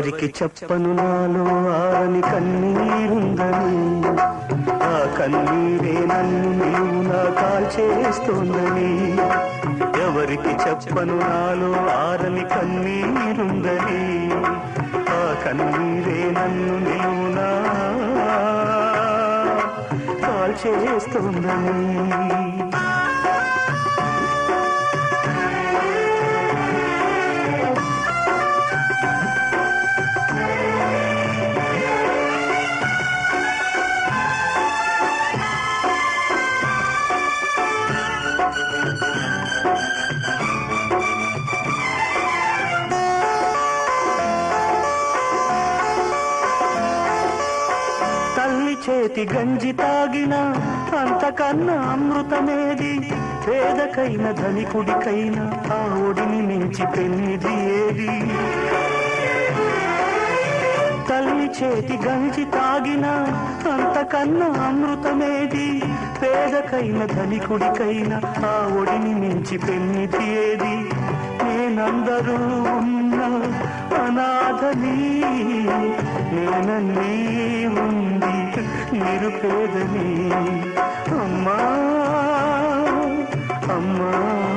ఎవరికి చెప్పను నాలో ఆరని కన్నీరుందని, ఆ కన్నీరే నన్ను నిలువునా కాల్చేస్తోందని. ఎవరికి చెప్పను నాలో ఆరని కన్నీరుందని, ఆ కన్నీరే నన్ను నిలువునా కాల్చేస్తోందని. తల్లి చేతి గంజి తాగిన అంతకన్నా అమృతమేది, పేదకైన ధనికుడికైనా ఆ ఒడిని మించి పెన్నిది ఏది. తల్లి చేతి గంజి తాగిన అంతకన్నా అమృతమేది, పేదకైన ధనికుడికైనా ఆ ఒడిని మించి పెన్నిది ఏది. నేనందరూ ఉన్న అనాథని, నేనన్నీ ఉంది నిరుపేదని. అమ్మా అమ్మా,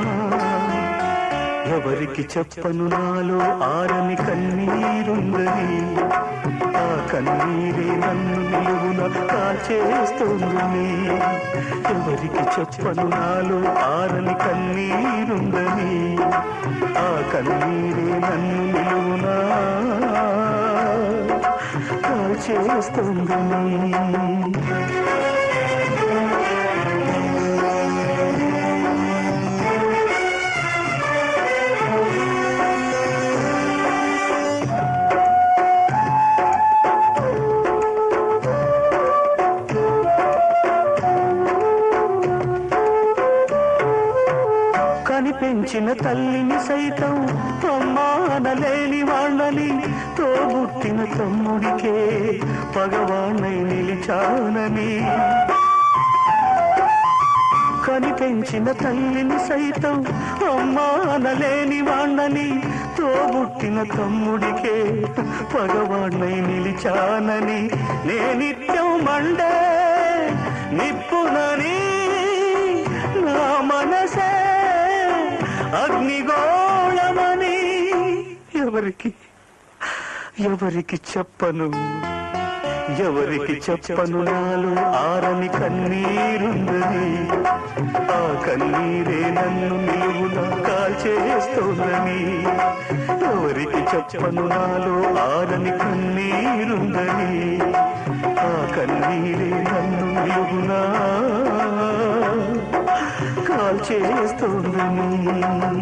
ఎవరికి చెప్పను నాలో ఆరని కన్నీరుందని, ఆ కన్నీరే నన్ను నిలువున కాల్చేస్తోందని. ఎవరికి చెప్పను నాలో ఆరని కన్నీరుందని, ఆ కన్నీరే నన్ను నిలువున కాల్చేస్తోందని. కనిపెంచిన తల్లిని సైతం అమ్మా అనలేని వాళ్ళని, తోబుట్టిన తమ్ముడికే పగవాణ్ణై నిలిచానని. కనిపెంచిన తల్లిని సైతం అమ్మా అనలేని వాళ్ళని, తోబుట్టిన తమ్ముడికే పగవాణ్ణై నిలిచానని. నేనిత్యం మండే నిప్పునని, నా మనసే అగ్నిగోళమని. ఎవరికి చెప్పను, ఎవరికి చెప్పను నాలో ఆరని కన్నీరుందని, ఆ కన్నీరే నన్ను నిలువున కాల్చేస్తోందని. ఎవరికి చెప్పను నాలో ఆరని కన్నీరుందని, ఆ కన్నీరే నన్ను నిలువున కాల్చేస్తోందని.